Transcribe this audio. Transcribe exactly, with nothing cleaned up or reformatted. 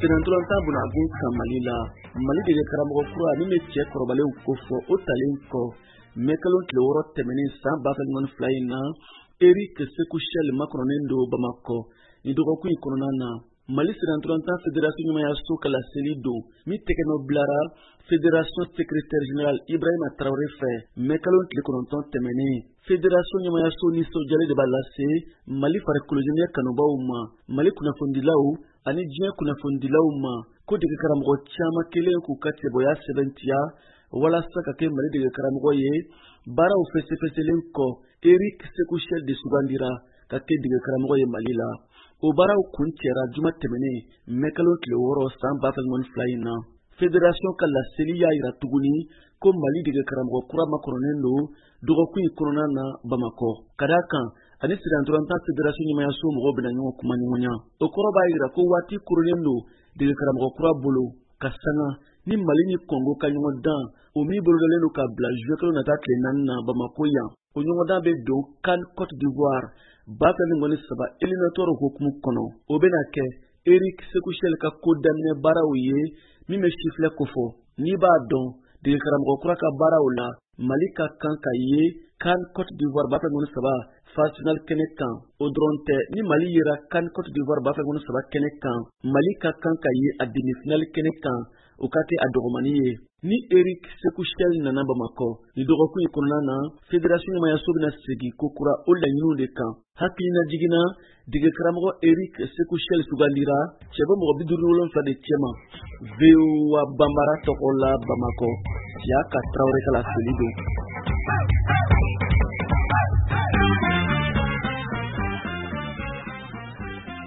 Senantolanta bunagun kan Mali la Mali dege karamɔgɔ kura min bɛ cɛ kɔrɔbalenw ko fɔ o talen kɔ mɛkalon tile wɔɔrɔ tɛmɛnen san ba fila ni fila in na Eric Sékou Chel makɔrɔnen don Bamakɔ ni dɔgɔkun in kɔnɔna na Mali Senantolanta Fédération ɲɛmayaso ka laseli don min tɛgɛnɔ bilara Fédération secrétaire général Ibrahima Traoré fɛ mɛkalon tile kɔnɔntɔn tɛmɛnen Fédération ɲɛmayaso nisɔndiyalen de b'a lase Mali farikoloɲɛnajɛ kanubaw ma Mali kunnafonidilaw ani diɲɛ kunnafonidilaw ma ko dege karamɔgɔ caman kelen k'u ka cɛbɔya sɛbɛntiya walasa ka kɛ Mali dege karamɔgɔ ye baaraw fɛsɛfɛsɛlen kɔ Eric Sékou Chel de sugandira ka kɛ dege karamɔgɔ ye Mali la o baaraw kun cɛra juma tɛmɛnen mɛkalon tile wɔɔrɔ san ba fila ni fila in na Fédération ka laseli y'a yira tuguni ko Mali dege karamɔgɔ kura makɔrɔnen don dɔgɔkun in kɔnɔna na Bamakɔ ka d'a kan ani Senantolanta Fédération ɲɛmayaso mɔgɔw bɛna ɲɔgɔn kuma ɲɔgɔnya o kɔrɔ b'a yira ko waati koronnen don dege karamɔgɔ kura bolo ka sanga ni Mali ni Congo ka ɲɔgɔn dan o min bolodalen don ka bila juillet kalo nata tile naani na Bamakɔ yan o ɲɔgɔn dan bɛ don CAN Côte d'Ivoire ba fila ni saba éliminatoire hukumu kɔnɔ o bɛna kɛ Eric Sékou Chel ka ko daminɛ baaraw ye min bɛ sifilɛ kofɔ n'i b'a dɔn dege karamɔgɔ kura ka baaraw la Mali ka kan ka ye CAN Côte d'Ivoire ba fila ni saba phase finale kɛnɛ kan o dɔrɔn tɛ ni Mali yera CAN Côte d'Ivoire ba fila ni saba kɛnɛ kan Mali ka kan ka ye a demi-finale kɛnɛ kan o ka kɛ a dɔgɔmani ye ni Eric Sékou Chel nana Bamakɔ ni dɔgɔkun in kɔnɔna na Fédération ɲɛmayaso bɛna segin ko kura o laɲiniw de kan hakilina jiginna dege karamɔgɔ Eric Sékou Chel sugandira cɛbɔ mɔgɔ bi duuru ni wolonwula de cɛma V O A Bambara tɔgɔ la Bamakɔ Siaka Traoré ka laseli don